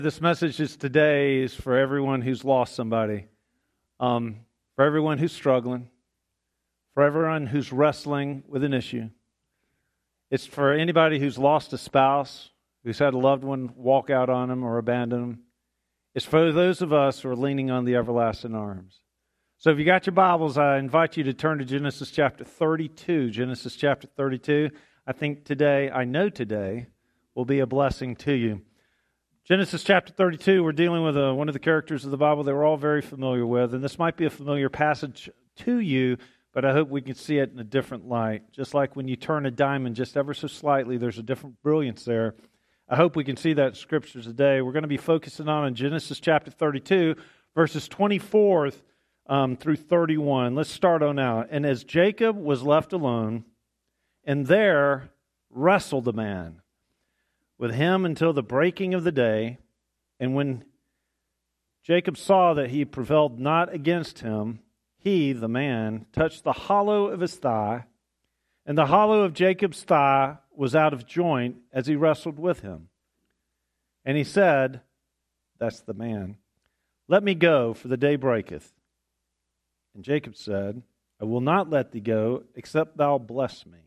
This message today is for everyone who's lost somebody, for everyone who's struggling, for everyone who's wrestling with an issue. It's for anybody who's lost a spouse, who's had a loved one walk out on them or abandon them. It's for those of us who are leaning on the everlasting arms. So if you got your Bibles, I invite you to turn to Genesis chapter 32. Genesis chapter 32. I know today will be a blessing to you. Genesis chapter 32, we're dealing with one of the characters of the Bible that we're all very familiar with, and this might be a familiar passage to you, but I hope we can see it in a different light. Just like when you turn a diamond just ever so slightly, there's a different brilliance there. I hope we can see that in Scripture today. We're going to be focusing on Genesis chapter 32, verses 24 through 31. Let's start on out. And as Jacob was left alone, and there wrestled a man with him until the breaking of the day. And when Jacob saw that he prevailed not against him, he, the man, touched the hollow of his thigh, and the hollow of Jacob's thigh was out of joint as he wrestled with him. And he said, that's the man, let me go, for the day breaketh. And Jacob said, I will not let thee go, except thou bless me.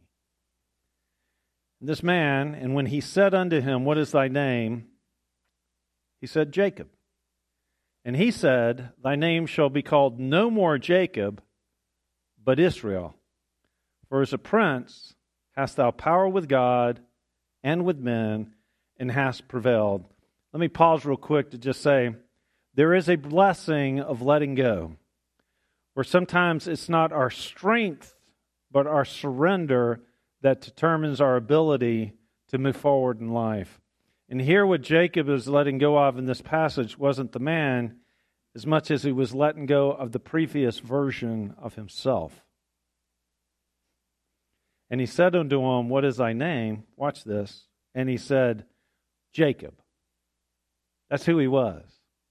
This man, and when he said unto him, what is thy name? He said, Jacob. And he said, thy name shall be called no more Jacob, but Israel. For as a prince hast thou power with God and with men, and hast prevailed. Let me pause real quick to just say, there is a blessing of letting go, where sometimes it's not our strength, but our surrender that determines our ability to move forward in life. And here what Jacob is letting go of in this passage wasn't the man as much as he was letting go of the previous version of himself. And he said unto him, what is thy name? Watch this. And he said, Jacob. That's who he was.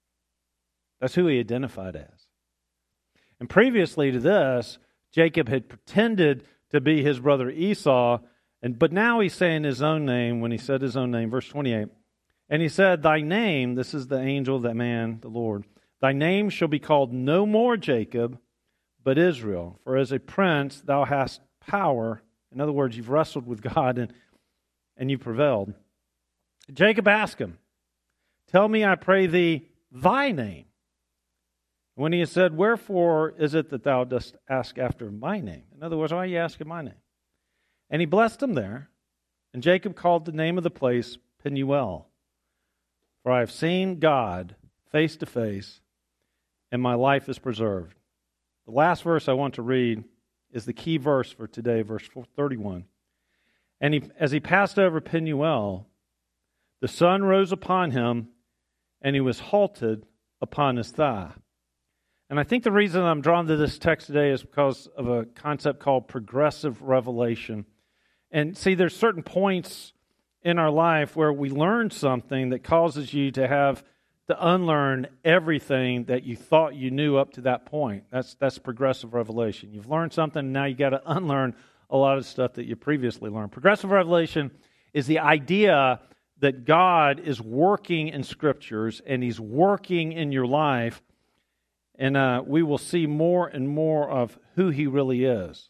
That's who he identified as. And previously to this, Jacob had pretended to be his brother Esau, but now he's saying his own name when he said his own name, verse 28. And he said, thy name, this is the angel, that man, the Lord, thy name shall be called no more Jacob, but Israel. For as a prince thou hast power. In other words, you've wrestled with God and you prevailed. Jacob asked him, tell me, I pray thee, thy name. When he had said, wherefore is it that thou dost ask after my name? In other words, why are you asking my name? And he blessed him there. And Jacob called the name of the place Peniel. For I have seen God face to face, and my life is preserved. The last verse I want to read is the key verse for today, verse 31. And as he passed over Peniel, the sun rose upon him, and he was halted upon his thigh. And I think the reason I'm drawn to this text today is because of a concept called progressive revelation. And see, there's certain points in our life where we learn something that causes you to have to unlearn everything that you thought you knew up to that point. That's progressive revelation. You've learned something, and now you got to unlearn a lot of stuff that you previously learned. Progressive revelation is the idea that God is working in Scriptures, and He's working in your life. And we will see more and more of who He really is.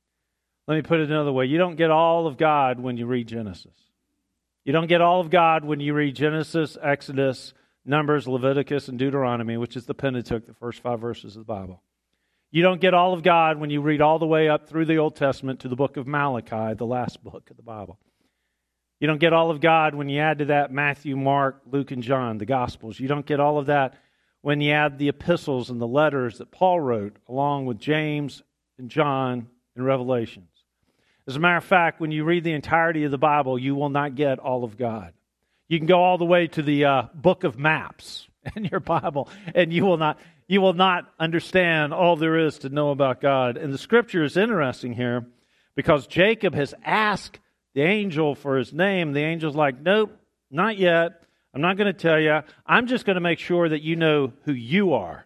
Let me put it another way. You don't get all of God when you read Genesis. You don't get all of God when you read Genesis, Exodus, Numbers, Leviticus, and Deuteronomy, which is the Pentateuch, the first 5 verses of the Bible. You don't get all of God when you read all the way up through the Old Testament to the book of Malachi, the last book of the Bible. You don't get all of God when you add to that Matthew, Mark, Luke, and John, the Gospels. You don't get all of that when you add the epistles and the letters that Paul wrote, along with James and John and Revelations. As a matter of fact, when you read the entirety of the Bible, you will not get all of God. You can go all the way to the book of maps in your Bible, and you will not understand all there is to know about God. And the Scripture is interesting here because Jacob has asked the angel for his name. The angel's like, nope, not yet. I'm not going to tell you. I'm just going to make sure that you know who you are.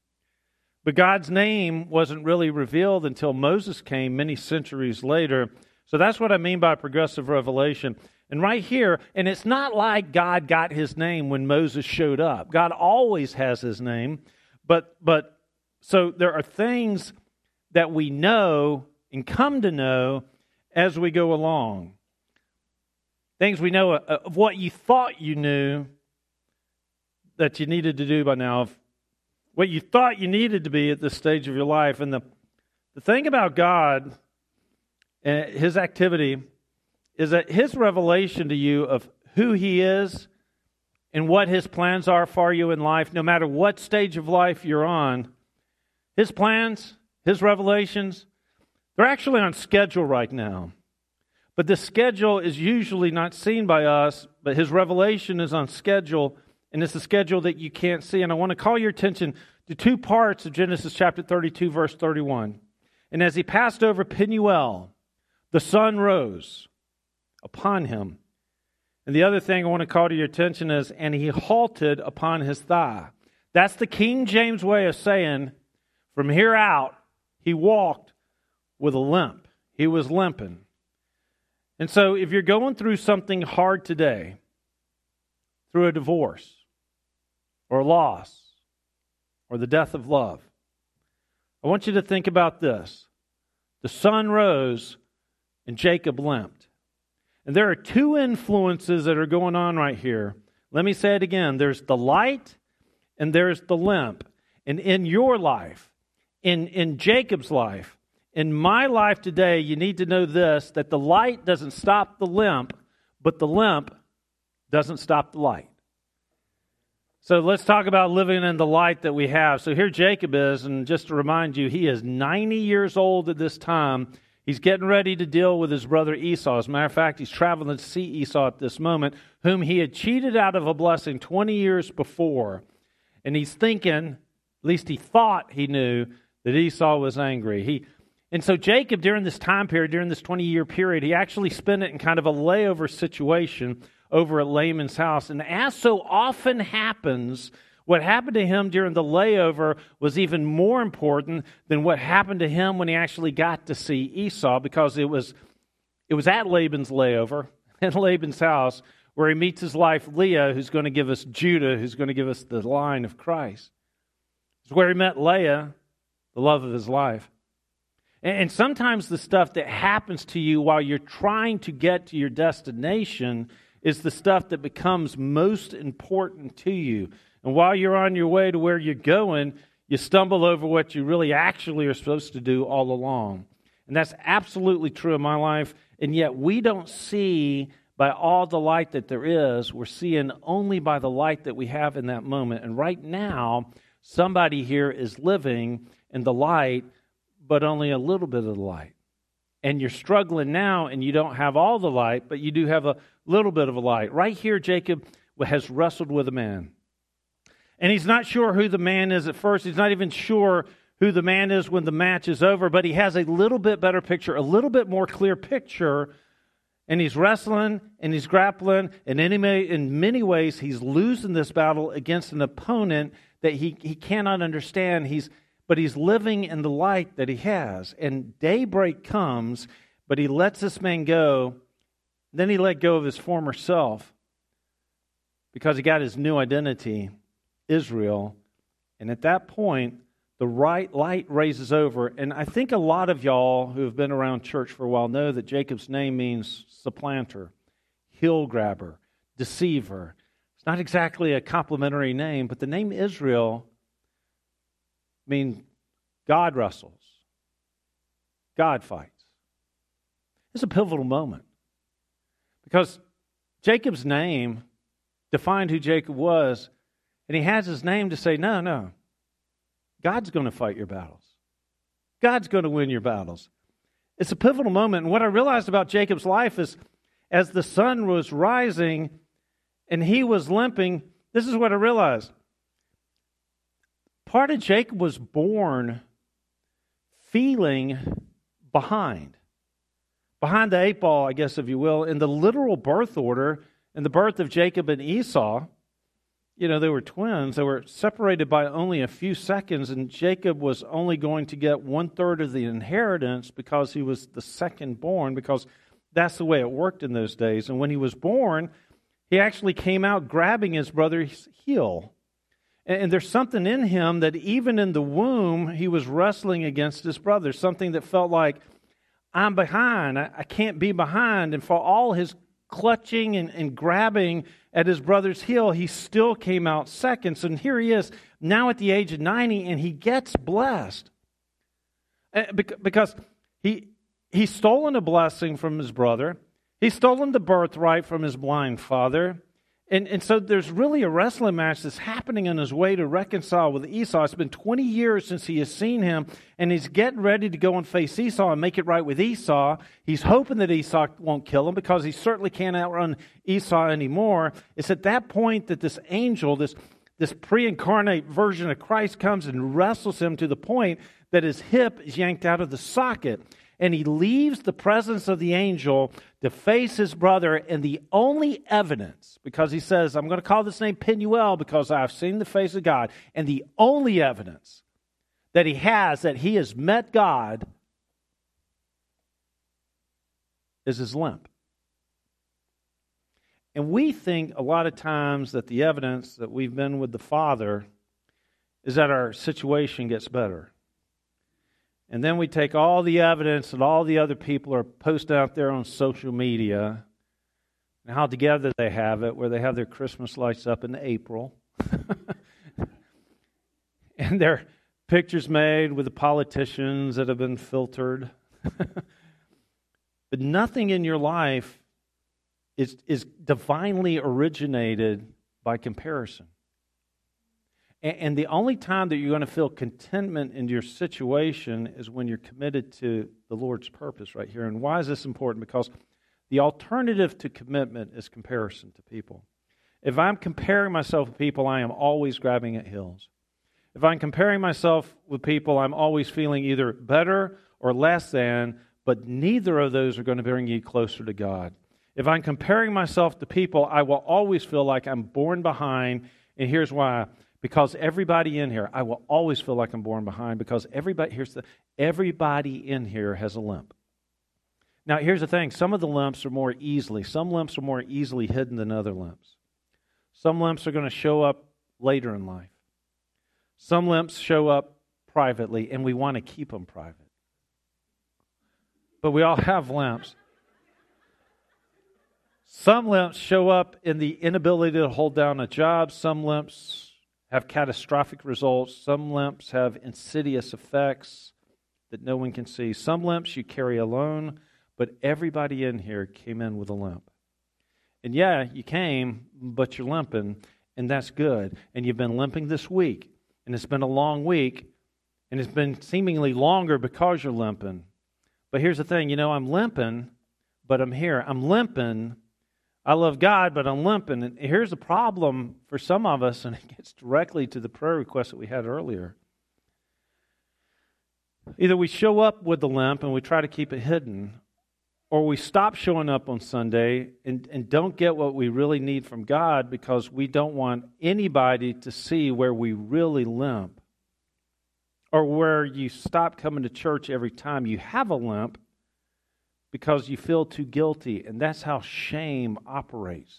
But God's name wasn't really revealed until Moses came many centuries later. So that's what I mean by progressive revelation. And right here, and it's not like God got his name when Moses showed up. God always has his name. But so there are things that we know and come to know as we go along. Things we know of what you thought you knew that you needed to do by now, of what you thought you needed to be at this stage of your life. And the thing about God and his activity is that his revelation to you of who he is and what his plans are for you in life, no matter what stage of life you're on, his plans, his revelations, they're actually on schedule right now. But the schedule is usually not seen by us, but his revelation is on schedule, and it's a schedule that you can't see. And I want to call your attention to two parts of Genesis chapter 32, verse 31. And as he passed over Peniel, the sun rose upon him. And the other thing I want to call to your attention is, and he halted upon his thigh. That's the King James way of saying, from here out, he walked with a limp. He was limping. And so if you're going through something hard today, through a divorce, or a loss, or the death of love, I want you to think about this. The sun rose and Jacob limped. And there are two influences that are going on right here. Let me say it again. There's the light and there's the limp. And in your life, in Jacob's life, in my life today, you need to know this, that the light doesn't stop the limp, but the limp doesn't stop the light. So let's talk about living in the light that we have. So here Jacob is, and just to remind you, he is 90 years old at this time. He's getting ready to deal with his brother Esau. As a matter of fact, he's traveling to see Esau at this moment, whom he had cheated out of a blessing 20 years before. And he's thinking, at least he thought he knew, that Esau was angry. And so Jacob, during this time period, during this 20-year period, he actually spent it in kind of a layover situation over at Laban's house. And as so often happens, what happened to him during the layover was even more important than what happened to him when he actually got to see Esau, because it was at Laban's layover, in Laban's house, where he meets his wife Leah, who's going to give us Judah, who's going to give us the line of Christ. It's where he met Leah, the love of his life. And sometimes the stuff that happens to you while you're trying to get to your destination is the stuff that becomes most important to you. And while you're on your way to where you're going, you stumble over what you really actually are supposed to do all along. And that's absolutely true in my life. And yet we don't see by all the light that there is. We're seeing only by the light that we have in that moment. And right now, somebody here is living in the light, but only a little bit of the light. And you're struggling now, and you don't have all the light, but you do have a little bit of a light. Right here, Jacob has wrestled with a man. And he's not sure who the man is at first. He's not even sure who the man is when the match is over, but he has a little bit better picture, a little bit more clear picture. And he's wrestling, and he's grappling, and in many ways, he's losing this battle against an opponent that he cannot understand. But he's living in the light that he has. And daybreak comes, but he lets this man go. Then he let go of his former self because he got his new identity, Israel. And at that point, the right light raises over. And I think a lot of y'all who have been around church for a while know that Jacob's name means supplanter, heel grabber, deceiver. It's not exactly a complimentary name, but the name Israel means God wrestles. God fights. It's a pivotal moment because Jacob's name defined who Jacob was, and he has his name to say, no, God's going to fight your battles. God's going to win your battles. It's a pivotal moment, and what I realized about Jacob's life is as the sun was rising and he was limping, this is what I realized. Part of Jacob was born feeling behind the eight ball, I guess, if you will, in the literal birth order, in the birth of Jacob and Esau. You know, they were twins. They were separated by only a few seconds, and Jacob was only going to get 1/3 of the inheritance because he was the second born, because that's the way it worked in those days. And when he was born, he actually came out grabbing his brother's heel. And there's something in him that even in the womb, he was wrestling against his brother, something that felt like, I'm behind, I can't be behind. And for all his clutching and grabbing at his brother's heel, he still came out second. So here he is, now at the age of 90, and he gets blessed. Because he's stolen a blessing from his brother. He's stolen the birthright from his blind father. And so there's really a wrestling match that's happening on his way to reconcile with Esau. It's been 20 years since he has seen him, and he's getting ready to go and face Esau and make it right with Esau. He's hoping that Esau won't kill him because he certainly can't outrun Esau anymore. It's at that point that this angel, this pre-incarnate version of Christ, comes and wrestles him to the point that his hip is yanked out of the socket. And he leaves the presence of the angel to face his brother, and the only evidence, because he says, I'm going to call this name Penuel because I've seen the face of God, and the only evidence that he has that he has met God is his limp. And we think a lot of times that the evidence that we've been with the Father is that our situation gets better. And then we take all the evidence that all the other people are posting out there on social media and how together they have it, where they have their Christmas lights up in April. And their pictures made with the politicians that have been filtered. But nothing in your life is divinely originated by comparison. And the only time that you're going to feel contentment in your situation is when you're committed to the Lord's purpose right here. And why is this important? Because the alternative to commitment is comparison to people. If I'm comparing myself with people, I am always grabbing at heels. If I'm comparing myself with people, I'm always feeling either better or less than, but neither of those are going to bring you closer to God. If I'm comparing myself to people, I will always feel like I'm born behind, and here's why. Because everybody in here, I will always feel like I'm born behind because everybody in here has a limp. Now, here's the thing. Some of the limps are more easily hidden than other limps. Some limps are going to show up later in life. Some limps show up privately, and we want to keep them private. But we all have limps. Some limps show up in the inability to hold down a job. Some limps have catastrophic results. Some limps have insidious effects that no one can see. Some limps you carry alone, but everybody in here came in with a limp. And yeah, you came, but you're limping, and that's good. And you've been limping this week, and it's been a long week, and it's been seemingly longer because you're limping. But here's the thing, I'm limping, but I'm here. I'm limping. I love God, but I'm limping. And here's the problem for some of us, and it gets directly to the prayer request that we had earlier. Either we show up with the limp and we try to keep it hidden, or we stop showing up on Sunday and don't get what we really need from God because we don't want anybody to see where we really limp, or where you stop coming to church every time you have a limp because you feel too guilty, and that's how shame operates.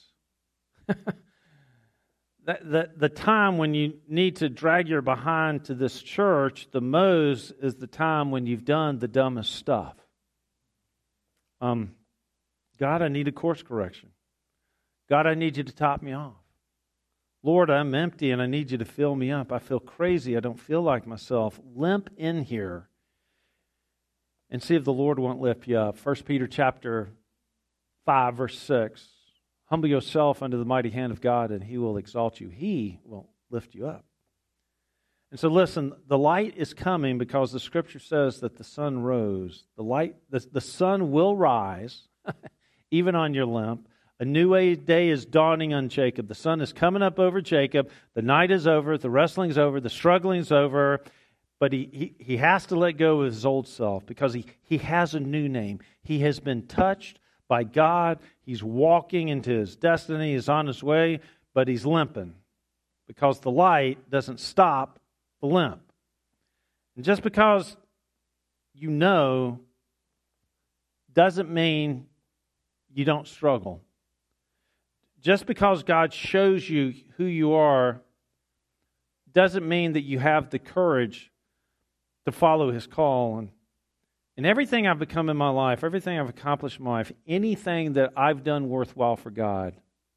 The time when you need to drag your behind to this church the most is the time when you've done the dumbest stuff. God, I need a course correction. God, I need you to top me off. Lord, I'm empty and I need you to fill me up. I feel crazy. I don't feel like myself. Limp in here and see if the Lord won't lift you up. 1 Peter chapter 5, verse 6. Humble yourself under the mighty hand of God, and He will exalt you. He will lift you up. And so listen, the light is coming because the Scripture says that the sun rose. The sun will rise, even on your limp. A new day is dawning on Jacob. The sun is coming up over Jacob. The night is over. The wrestling's over. The struggling's over. But he has to let go of his old self because he has a new name. He has been touched by God. He's walking into his destiny. He's on his way, but he's limping because the light doesn't stop the limp. And just because you know doesn't mean you don't struggle. Just because God shows you who you are doesn't mean that you have the courage to follow His call. And everything I've become in my life, everything I've accomplished in my life, anything that I've done worthwhile for God,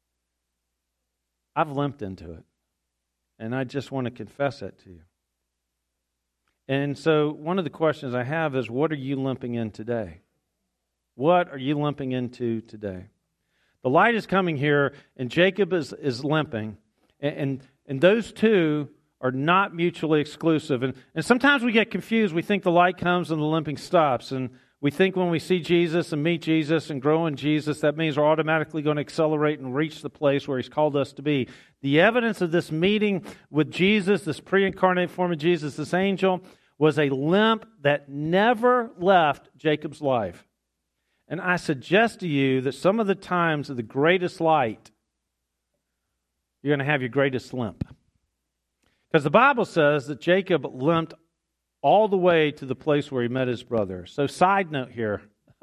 I've limped into it. And I just want to confess that to you. And so one of the questions I have is, what are you limping in today? What are you limping into today? The light is coming here, and Jacob is limping. And those two are not mutually exclusive. And sometimes we get confused. We think the light comes and the limping stops. And we think when we see Jesus and meet Jesus and grow in Jesus, that means we're automatically going to accelerate and reach the place where He's called us to be. The evidence of this meeting with Jesus, this pre-incarnate form of Jesus, this angel, was a limp that never left Jacob's life. And I suggest to you that some of the times of the greatest light, you're going to have your greatest limp. Because the Bible says that Jacob limped all the way to the place where he met his brother. So side note here,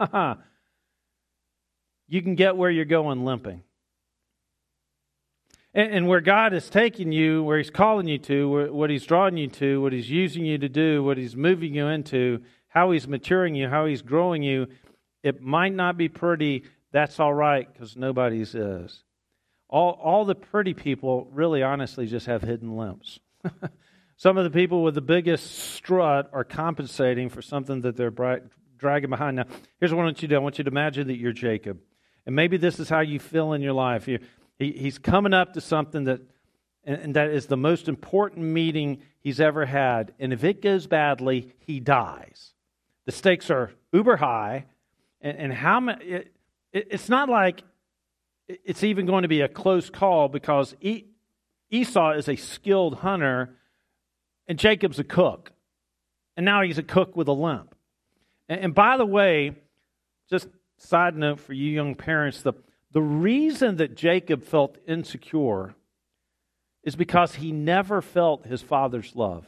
you can get where you're going limping. And where God is taking you, where He's calling you to, what He's drawing you to, what He's using you to do, what He's moving you into, how He's maturing you, how He's growing you, it might not be pretty. That's all right, because nobody's is. All the pretty people really honestly just have hidden limps. Some of the people with the biggest strut are compensating for something that they're dragging behind. Now, here's what I want you to do. I want you to imagine that you're Jacob. And maybe this is how you feel in your life. He's coming up to something that is the most important meeting he's ever had. And if it goes badly, he dies. The stakes are uber high. And how many? It's not like it's even going to be a close call, because Esau is a skilled hunter and Jacob's a cook. And now he's a cook with a limp. And by the way, just side note for you young parents, the reason that Jacob felt insecure is because he never felt his father's love.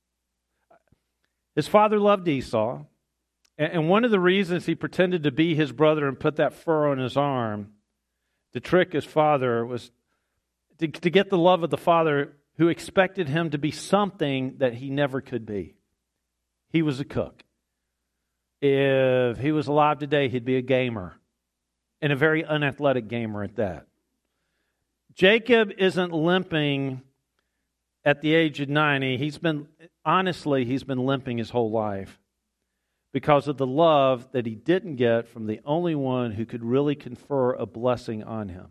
His father loved Esau. And one of the reasons he pretended to be his brother and put that fur on his arm to trick his father was to get the love of the father, who expected him to be something that he never could be. He was a cook. If he was alive today, he'd be a gamer, and a very unathletic gamer at that. Jacob isn't limping at the age of 90. He's been limping his whole life because of the love that he didn't get from the only one who could really confer a blessing on him.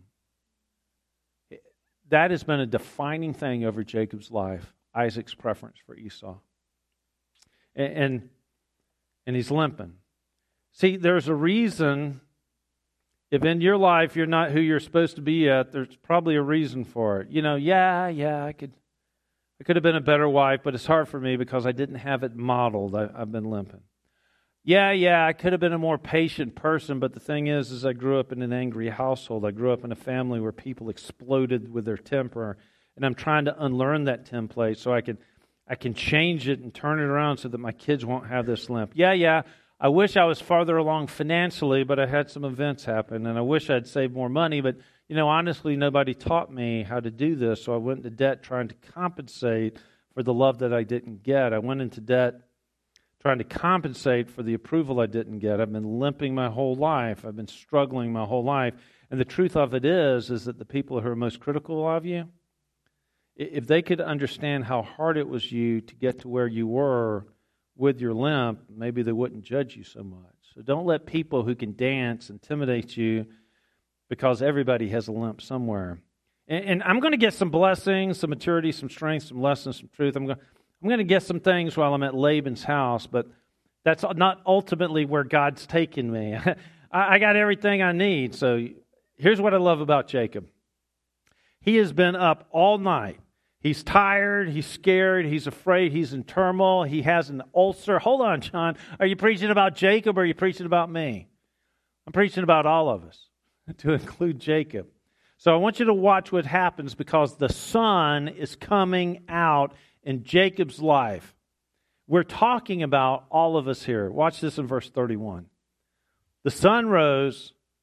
That has been a defining thing over Jacob's life, Isaac's preference for Esau. And he's limping. See, there's a reason, if in your life you're not who you're supposed to be yet, there's probably a reason for it. I could have been a better wife, but it's hard for me because I didn't have it modeled. I've been limping. I could have been a more patient person, but the thing is I grew up in an angry household. I grew up in a family where people exploded with their temper, and I'm trying to unlearn that template so I can change it and turn it around so that my kids won't have this limp. I wish I was farther along financially, but I had some events happen, and I wish I'd saved more money, but honestly, nobody taught me how to do this, so I went into debt trying to compensate for the love that I didn't get. I went into debt trying to compensate for the approval I didn't get. I've been limping my whole life. I've been struggling my whole life. And the truth of it is that the people who are most critical of you, if they could understand how hard it was you to get to where you were with your limp, maybe they wouldn't judge you so much. So don't let people who can dance intimidate you, because everybody has a limp somewhere. And I'm going to get some blessings, some maturity, some strength, some lessons, some truth. I'm going to get some things while I'm at Laban's house, but that's not ultimately where God's taking me. I got everything I need. So here's what I love about Jacob. He has been up all night. He's tired, he's scared, he's afraid, he's in turmoil, he has an ulcer. Hold on, John. Are you preaching about Jacob or are you preaching about me? I'm preaching about all of us, to include Jacob. So I want you to watch what happens, because the sun is coming out in Jacob's life. We're talking about all of us here. Watch this in verse 31. The sun rose,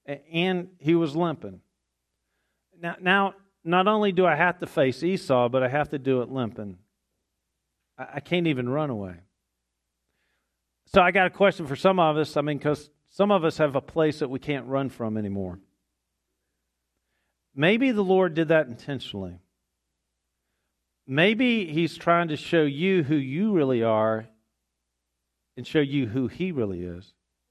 and he was limping. Now, not only do I have to face Esau, but I have to do it limping. I can't even run away. So I got a question for some of us. Because some of us have a place that we can't run from anymore. Maybe the Lord did that intentionally. Maybe He's trying to show you who you really are and show you who He really is.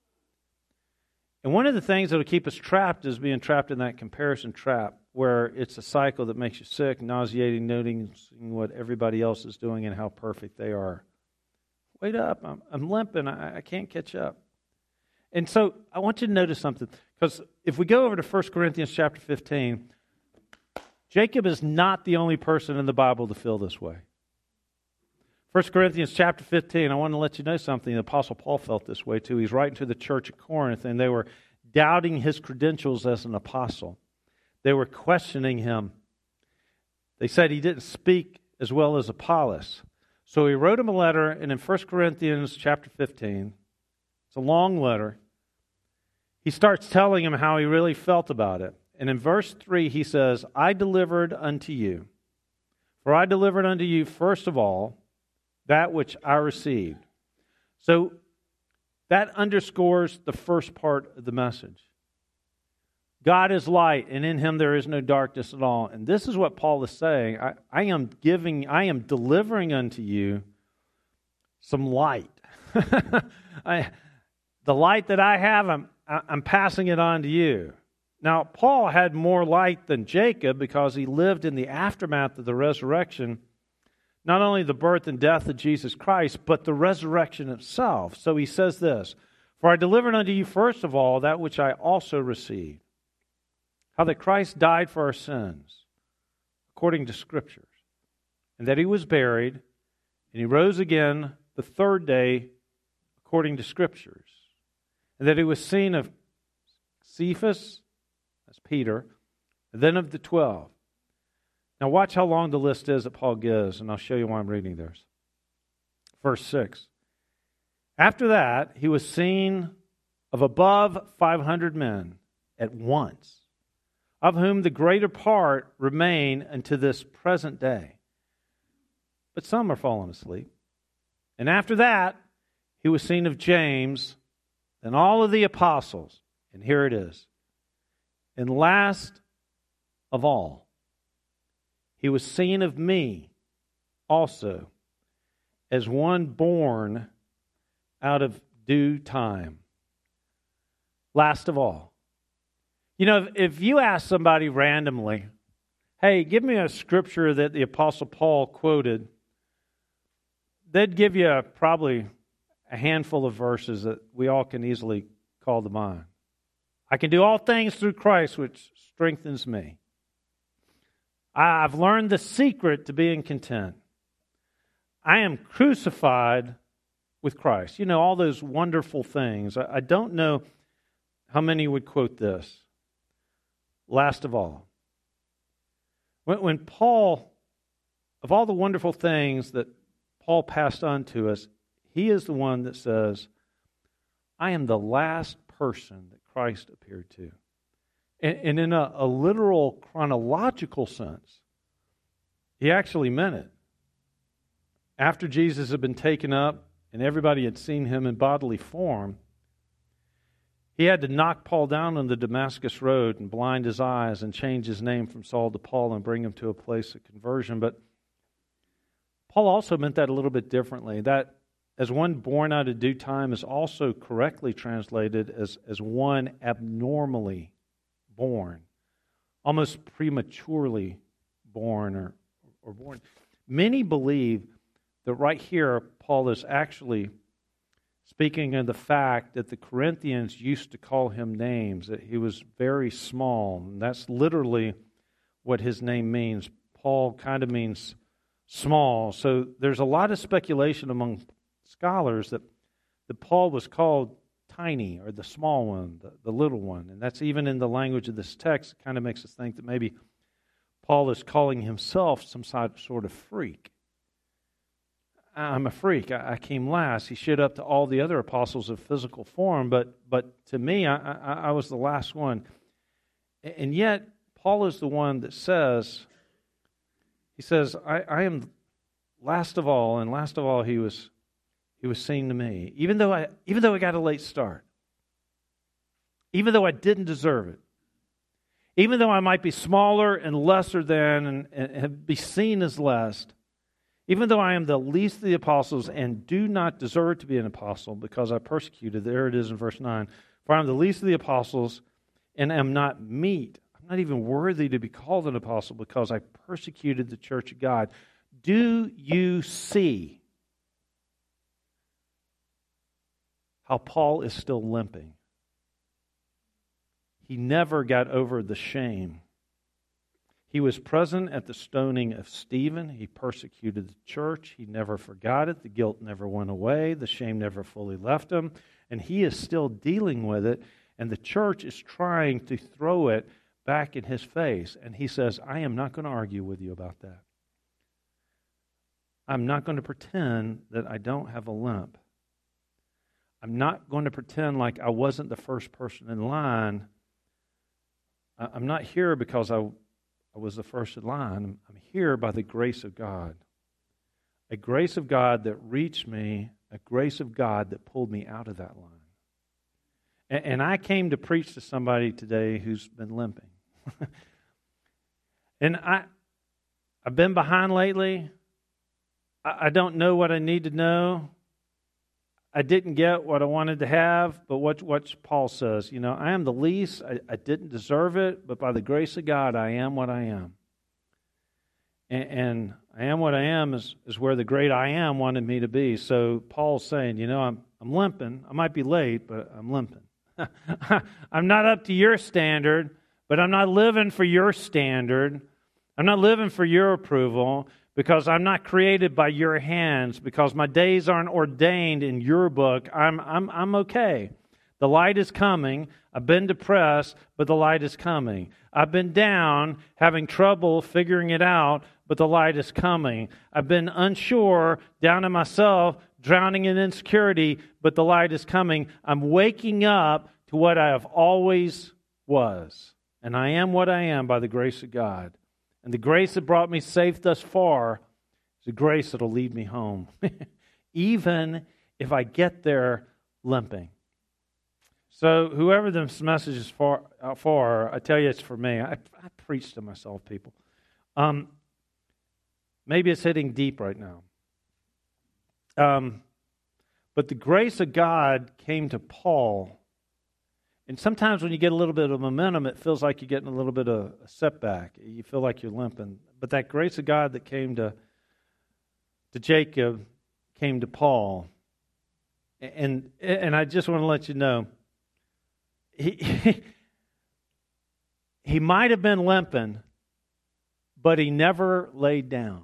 And one of the things that will keep us trapped is being trapped in that comparison trap, where it's a cycle that makes you sick, nauseating, noting what everybody else is doing and how perfect they are. Wait up, I'm limping, I can't catch up. And so I want you to notice something, because if we go over to 1 Corinthians chapter 15, Jacob is not the only person in the Bible to feel this way. 1 Corinthians chapter 15, I want to let you know something. The Apostle Paul felt this way too. He's writing to the church at Corinth, and they were doubting his credentials as an apostle. They were questioning him. They said he didn't speak as well as Apollos. So he wrote him a letter, and in 1 Corinthians chapter 15, it's a long letter, he starts telling him how he really felt about it. And in verse 3, he says, I delivered unto you. For I delivered unto you, first of all, that which I received. So that underscores the first part of the message. God is light, and in Him there is no darkness at all. And this is what Paul is saying. I am delivering unto you some light. The light that I have, I'm passing it on to you. Now, Paul had more light than Jacob because he lived in the aftermath of the resurrection, not only the birth and death of Jesus Christ, but the resurrection itself. So he says this, For I delivered unto you first of all that which I also received, how that Christ died for our sins, according to Scriptures, and that He was buried, and He rose again the third day, according to Scriptures, and that He was seen of Cephas, that's Peter, and then of the 12. Now watch how long the list is that Paul gives, and I'll show you why I'm reading this. Verse 6. After that, He was seen of above 500 men at once, of whom the greater part remain unto this present day. But some are fallen asleep. And after that, He was seen of James, and all of the apostles. And here it is. And last of all, He was seen of me also, as one born out of due time. Last of all. You know, if you ask somebody randomly, hey, give me a scripture that the Apostle Paul quoted, they'd give you probably a handful of verses that we all can easily call to mind. I can do all things through Christ, which strengthens me. I've learned the secret to being content. I am crucified with Christ. You know, all those wonderful things. I don't know how many would quote this. Last of all. When Paul, of all the wonderful things that Paul passed on to us, he is the one that says, I am the last person that Christ appeared to. And in a literal chronological sense, he actually meant it. After Jesus had been taken up and everybody had seen Him in bodily form, He had to knock Paul down on the Damascus road and blind his eyes and change his name from Saul to Paul and bring him to a place of conversion. But Paul also meant that a little bit differently. That as one born out of due time is also correctly translated as one abnormally born, almost prematurely born or born. Many believe that right here Paul is actually speaking of the fact that the Corinthians used to call him names, that he was very small. And that's literally what his name means. Paul kind of means small. So there's a lot of speculation among scholars that Paul was called tiny, or the small one, the little one. And that's even in the language of this text. It kind of makes us think that maybe Paul is calling himself some sort of freak. I'm a freak. I came last. He showed up to all the other apostles of physical form, but to me, I was the last one. And yet, Paul is the one that says, he says, I am last of all, and last of all he was seen to me. Even though I got a late start, even though I didn't deserve it, even though I might be smaller and lesser than and be seen as less, even though I am the least of the apostles and do not deserve to be an apostle because I persecuted, there it is in verse 9, for I am the least of the apostles and am not meet. I'm not even worthy to be called an apostle because I persecuted the church of God. Do you see how Paul is still limping? He never got over the shame. He was present at the stoning of Stephen. He persecuted the church. He never forgot it. The guilt never went away. The shame never fully left him. And he is still dealing with it. And the church is trying to throw it back in his face. And he says, I am not going to argue with you about that. I'm not going to pretend that I don't have a limp. I'm not going to pretend like I wasn't the first person in line. I'm not here because I was the first in line. I'm here by the grace of God. A grace of God that reached me, a grace of God that pulled me out of that line. And I came to preach to somebody today who's been limping. And I've been behind lately. I don't know what I need to know. I didn't get what I wanted to have, but what Paul says, I am the least. I didn't deserve it, but by the grace of God, I am what I am. And I am what I am is where the great I am wanted me to be. So Paul's saying, I'm limping. I might be late, but I'm limping. I'm not up to your standard, but I'm not living for your standard. I'm not living for your approval. Because I'm not created by your hands, because my days aren't ordained in your book, I'm okay. The light is coming. I've been depressed, but the light is coming. I've been down, having trouble figuring it out, but the light is coming. I've been unsure, down in myself, drowning in insecurity, but the light is coming. I'm waking up to what I have always was. And I am what I am by the grace of God. And the grace that brought me safe thus far is the grace that will lead me home, even if I get there limping. So whoever this message is for, I tell you it's for me. I preach to myself, people. Maybe it's hitting deep right now. But the grace of God came to Paul. And sometimes when you get a little bit of momentum, it feels like you're getting a little bit of a setback. You feel like you're limping. But that grace of God that came to Jacob came to Paul. And I just want to let you know, he might have been limping, but he never laid down.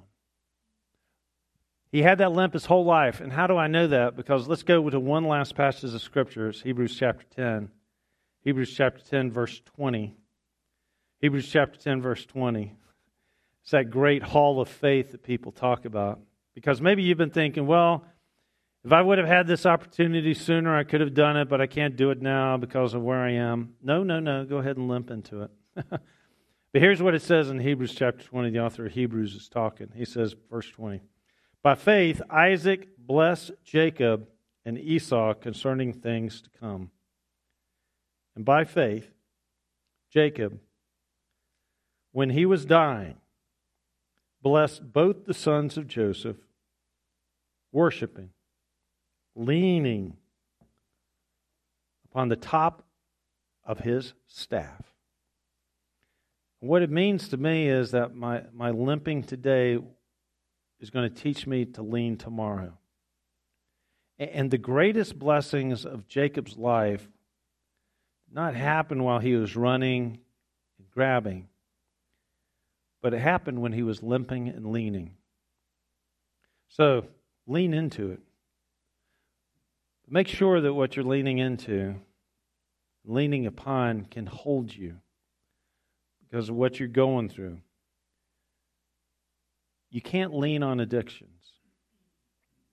He had that limp his whole life. And how do I know that? Because let's go to one last passage of Scripture. It's Hebrews chapter 10. Hebrews chapter 10, verse 20. Hebrews chapter 10, verse 20. It's that great hall of faith that people talk about. Because maybe you've been thinking, well, if I would have had this opportunity sooner, I could have done it, but I can't do it now because of where I am. No. Go ahead and limp into it. But here's what it says in Hebrews chapter 20. The author of Hebrews is talking. He says, verse 20. By faith, Isaac blessed Jacob and Esau concerning things to come. And by faith, Jacob, when he was dying, blessed both the sons of Joseph, worshiping, leaning upon the top of his staff. What it means to me is that my limping today is going to teach me to lean tomorrow. And the greatest blessings of Jacob's life not happened while he was running and grabbing, but it happened when he was limping and leaning. So, lean into it. Make sure that what you're leaning into, leaning upon, can hold you because of what you're going through. You can't lean on addictions.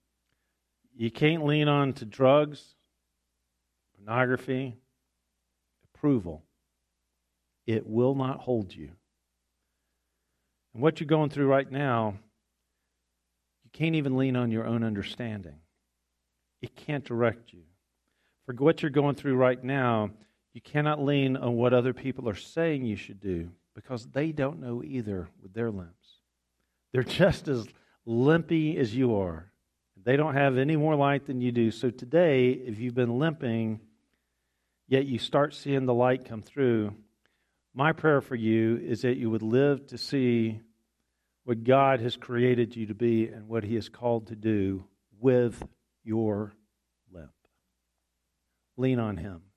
You can't lean on to drugs, pornography, approval. It will not hold you. And what you're going through right now, you can't even lean on your own understanding. It can't direct you. For what you're going through right now, you cannot lean on what other people are saying you should do because they don't know either with their limps. They're just as limpy as you are. They don't have any more light than you do. So today, if you've been limping, yet you start seeing the light come through, my prayer for you is that you would live to see what God has created you to be and what He has called to do with your limp. Lean on Him.